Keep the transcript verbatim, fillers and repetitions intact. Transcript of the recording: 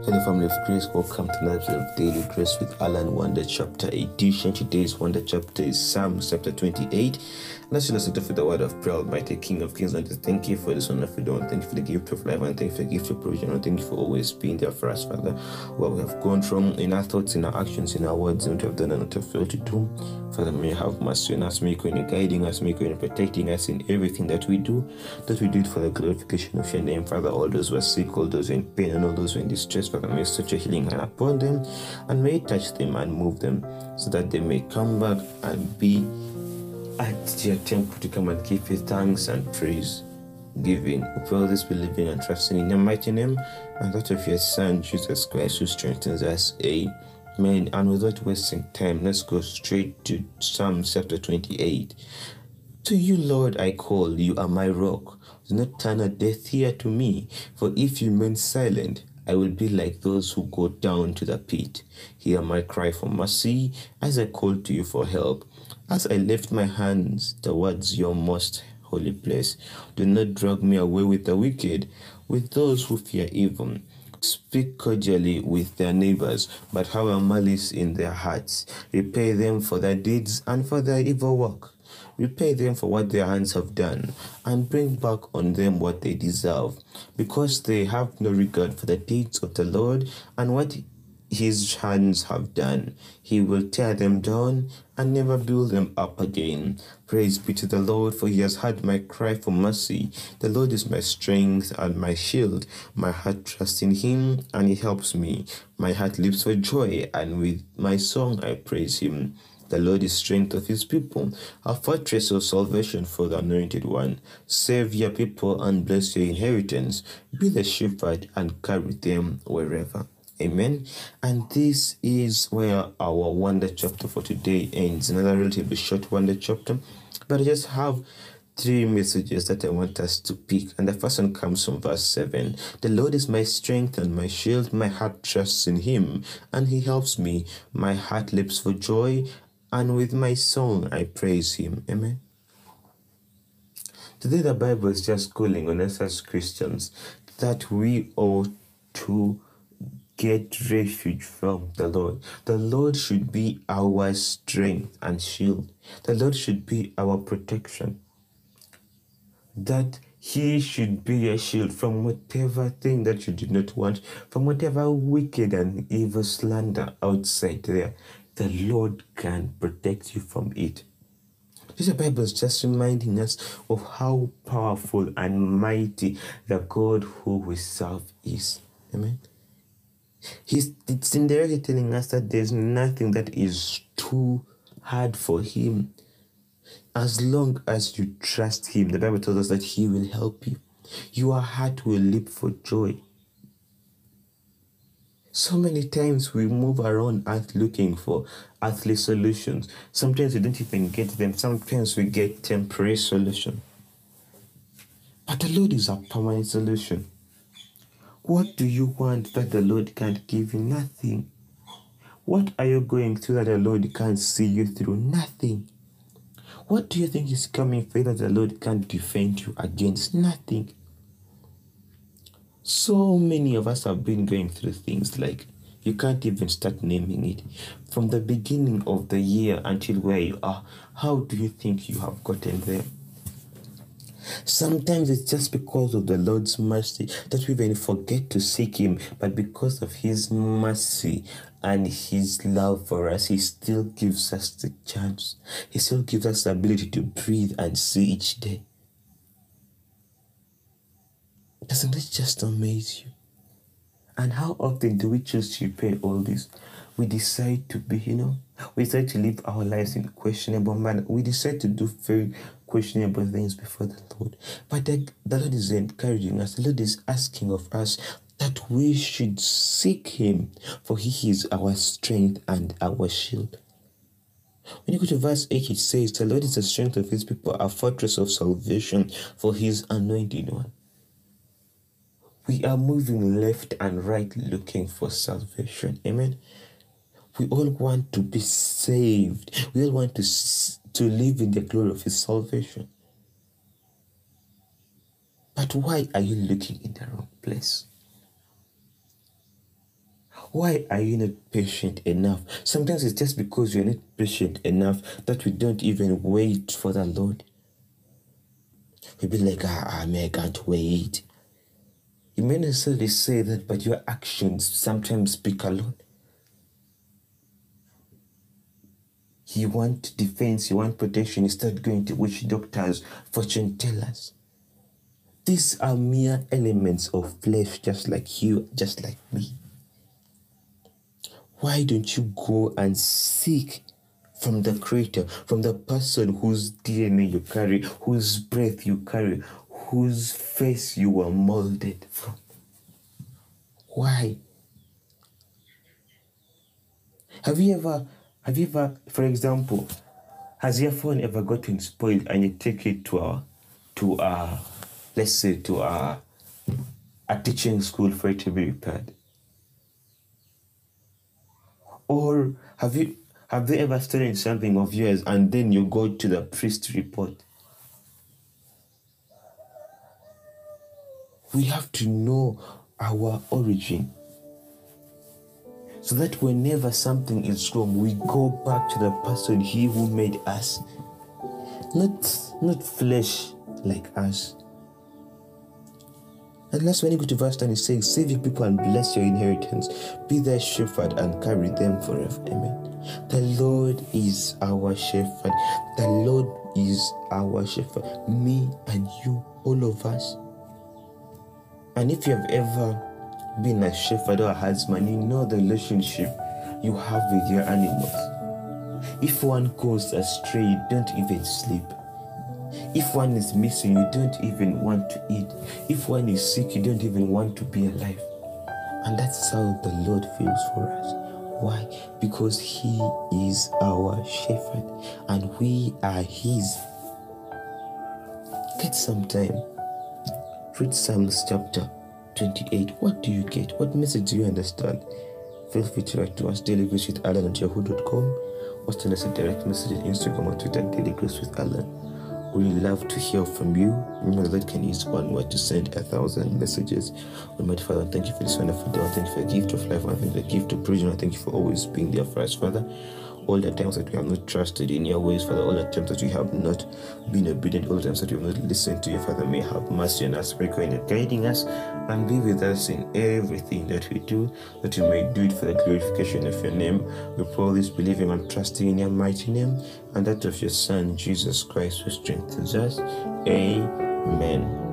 Hello, family of grace. Welcome to another episode of Daily Grace with Alan Wonder Chapter Edition. Today's Wonder Chapter is Psalm chapter twenty-eight. Let's just start off with the word of prayer. Almighty King of Kings, and thank you for this wonderful day. Thank you for the gift of life, and thank you for the gift of provision. And thank you for always being there for us, Father. What we have gone from in our thoughts, in our actions, in our words, and what we have done and what we have failed to do. Father, may you have mercy on us. May you continue guiding us. May you continue protecting us in everything that we do. That we do it for the glorification of your name, Father. All those who are sick, all those who are in pain, and all those who are in distress, Father, may you such a healing hand upon them, and may you touch them and move them, so that they may come back and be at your temple to come and give you thanks and praise giving. We pray all this believing and trusting in your mighty name and that of your Son Jesus Christ, who strengthens us. Amen. And without wasting time, let's go straight to Psalm chapter twenty-eight. To you, Lord, I call, you are my rock. Do not turn a deaf ear to me, for if you remain silent, I will be like those who go down to the pit. Hear my cry for mercy as I call to you for help. As I lift my hands towards your most holy place, do not drag me away with the wicked, with those who fear evil. Speak cordially with their neighbors, but have a malice in their hearts. Repay them for their deeds and for their evil work. Repay them for what their hands have done, and bring back on them what they deserve, because they have no regard for the deeds of the Lord and what his hands have done. He will tear them down and never build them up again. Praise be to the Lord, for he has heard my cry for mercy. The Lord is my strength and my shield. My heart trusts in him, and he helps me. My heart leaps for joy, and with my song I praise him. The Lord is the strength of his people, a fortress of salvation for the anointed one. Save your people and bless your inheritance. Be the shepherd and carry them wherever. Amen. And this is where our wonder chapter for today ends. Another relatively short wonder chapter, but I just have three messages that I want us to pick. And the first one comes from verse seven. The Lord is my strength and my shield. My heart trusts in him, and he helps me. My heart leaps for joy, and with my song I praise him. Amen. Today the Bible is just calling on us as Christians that we ought to get refuge from the Lord. The Lord should be our strength and shield. The Lord should be our protection. That he should be a shield from whatever thing that you do not want, from whatever wicked and evil slander outside there. The Lord can protect you from it. This Bible is just reminding us of how powerful and mighty the God who we serve is. Amen. He's it's indirectly telling us that there's nothing that is too hard for him. As long as you trust him, the Bible tells us that he will help you. Your heart will leap for joy. So many times we move around earth looking for earthly solutions. Sometimes we don't even get them. Sometimes we get temporary solution. But the Lord is a permanent solution. What do you want that the Lord can't give you? Nothing. What are you going through that the Lord can't see you through? Nothing. What do you think is coming for you that the Lord can't defend you against? Nothing. So many of us have been going through things like you can't even start naming it. From the beginning of the year until where you are, how do you think you have gotten there? Sometimes it's just because of the Lord's mercy that we even forget to seek him, but because of his mercy and his love for us, he still gives us the chance. He still gives us the ability to breathe and see each day. Doesn't it just amaze you? And how often do we choose to pay all this? We decide to be, you know, we decide to live our lives in questionable manner. We decide to do very questionable things before the Lord. But the, the Lord is encouraging us. The Lord is asking of us that we should seek him, for he is our strength and our shield. When you go to verse eight, it says, the Lord is the strength of his people, a fortress of salvation for his anointed one. We are moving left and right looking for salvation. Amen. We all want to be saved. We all want to, to live in the glory of his salvation. But why are you looking in the wrong place? Why are you not patient enough? Sometimes it's just because you're not patient enough that we don't even wait for the Lord. We be like, ah, ah man, I can't wait. You may not necessarily say that, but your actions sometimes speak alone. You want defense, you want protection, you start going to witch doctors, fortune tellers. These are mere elements of flesh, just like you, just like me. Why don't you go and seek from the Creator, from the person whose D N A you carry, whose breath you carry, whose face you were molded from? Why? Have you ever, have you ever, for example, has your phone ever gotten spoiled and you take it to a, to a, let's say to a, a teaching school for it to be repaired? Or have you, have they ever stolen something of yours and then you go to the priest to report? We have to know our origin, so that whenever something is wrong, we go back to the person, he who made us. Not, not flesh like us. And that's when you go to verse ten, it says, save your people and bless your inheritance. Be their shepherd and carry them forever. Amen. The Lord is our shepherd. The Lord is our shepherd. Me and you, all of us. And if you have ever been a shepherd or a herdsman, you know the relationship you have with your animals. If one goes astray, you don't even sleep. If one is missing, you don't even want to eat. If one is sick, you don't even want to be alive. And that's how the Lord feels for us. Why? Because he is our shepherd and we are his. Get some time. Read Psalms chapter twenty-eight. What do you get? What message do you understand? Feel free to write to us, daily grace with Alan at yahoo dot com, or send us a direct message on Instagram or Twitter, daily grace with Alan. We love to hear from you. Remember that can use one word to send a thousand messages. Almighty Father, thank you for this wonderful day. Thank you for the gift of life. I thank you for the gift of provision. I thank you for always being there for us, Father. All the times that we have not trusted in your ways, Father, all the times that we have not been obedient, all the times that we have not listened to you, Father, may have mercy on us, and guiding us, and be with us in everything that we do, that you may do it for the glorification of your name. We pray all this, believing and trusting in your mighty name, and that of your Son, Jesus Christ, who strengthens us. Amen.